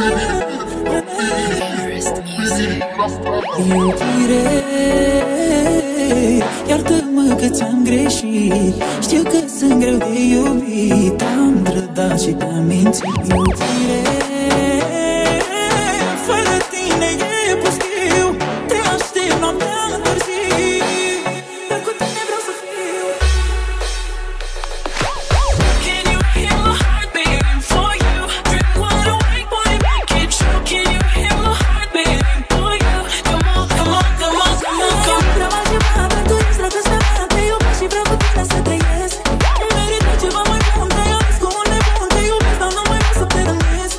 Iubire, iartă-mă că ți-am greșit. Știu că sunt greu de iubit. Am trădat și te-am mințit. Iubire, fără tine e pustiu. Te aștept noaptea târziu, dar cu tine vreau să fiu. Can you hear my heart beating for you? Drink water, wait, boy, make it true. Can you hear my heart beating for you? Come on, come on, come on, come on, come on. Vreau altceva, dar tu ești dragostea mea. Te iubesc și vreau cu tine să trăiesc. Merită ceva mai bun, te iubesc cu un nebun. Te iubesc, dar nu mai vreau să te rănesc.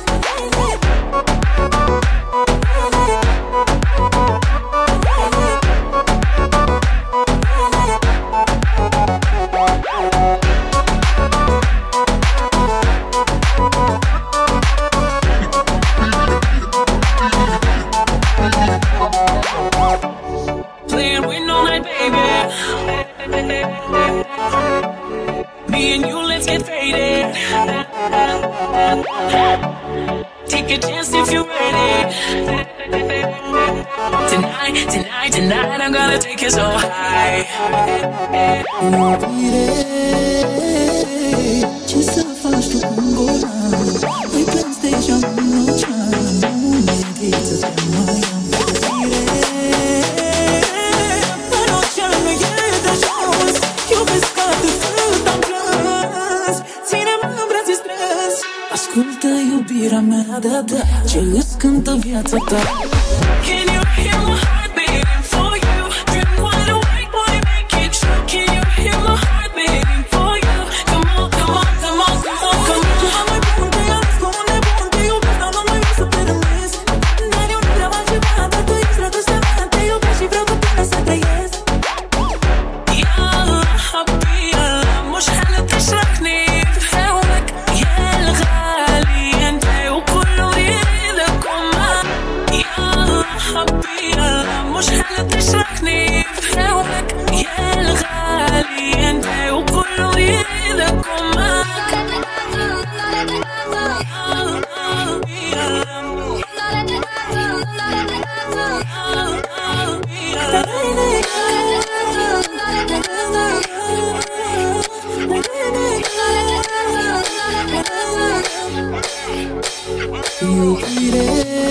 Playing with all night, baby. Me and you, let's get faded. Take a chance if you're ready. Tonight, tonight, tonight, I'm gonna take you so high. Iubire, ce să faci tu cu golan? Îi plângi deja un ocean. Nu meriți să te mai am. Ascultă iubirea mea, da, da, ce îți cântă viața ta. Can you hear my heart beating for you? Drink water, wait, boy, make it true. Can you hear my heart beating for you? Come on, come on, come on, come on, come on. Ceva mai bun, te iubesc cu un nebun. Te iubesc, dar nu mai vreau să te rănesc. Dar eu nu vreau altceva, dar tu ești dragostea mea. Te iubesc și vreau cu tine să trăiesc. يلا حبي يلا مش حنتشركني بحاولك يا الغالي انت وكله يريدك وما يلا حبي يلا مش حنتشركني بحاولك يا الغالي انت وكله يريدك وما Iubire,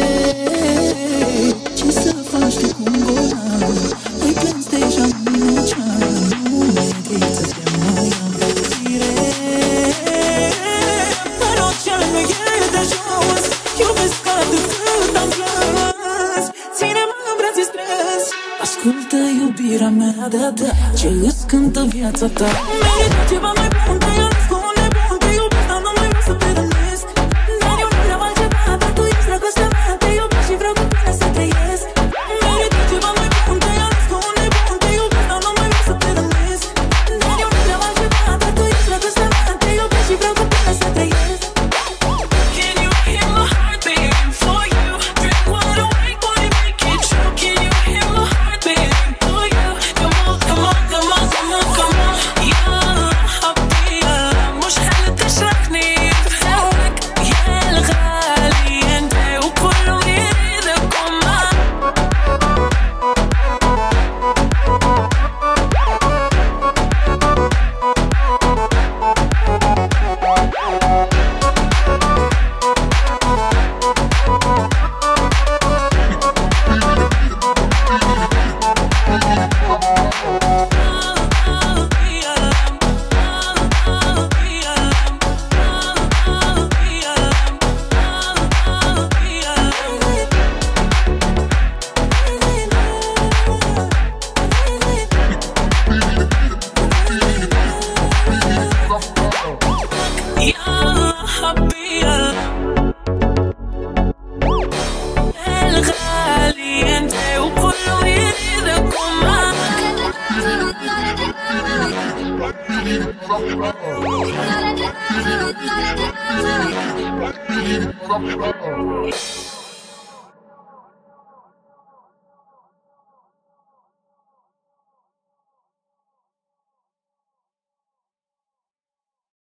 ce să faci tu cu un golan? Îi plângi deja în ocean. Nu meriți să te mai am. Iubire, dar oceanul e de jos. Iubesc atât cât am plâns. Ține-mă în brațe strâns. Ascultă iubirea mea, da, da, ce îți cântă viața ta. Merită ceva mai bun, te iubesc cu un nebun. Te iubesc, dar nu mai vreau să te rănesc. Dar eu nu vreau altceva, dar tu ești dragostea mea. Te iubesc și vreau cu tine să trăiesc. Merită ceva mai bun, te iubesc cu un nebun. Te iubesc, dar nu mai vreau să te rănesc. Dar eu nu vreau altceva, dar tu ești dragostea mea. Te iubesc și vreau cu tine să trăiesc. Can you hear my heart beating for you? Drink water, wait, boy, make it true. Can you hear my heart beating for you? Come on, come on, come on, come on, come on. يلا حبي يلا مش حنتشركني بحاولك يا الغالي انت وكله يريدك وما يلا حبي يلا الغالي انت وكله يريدك وما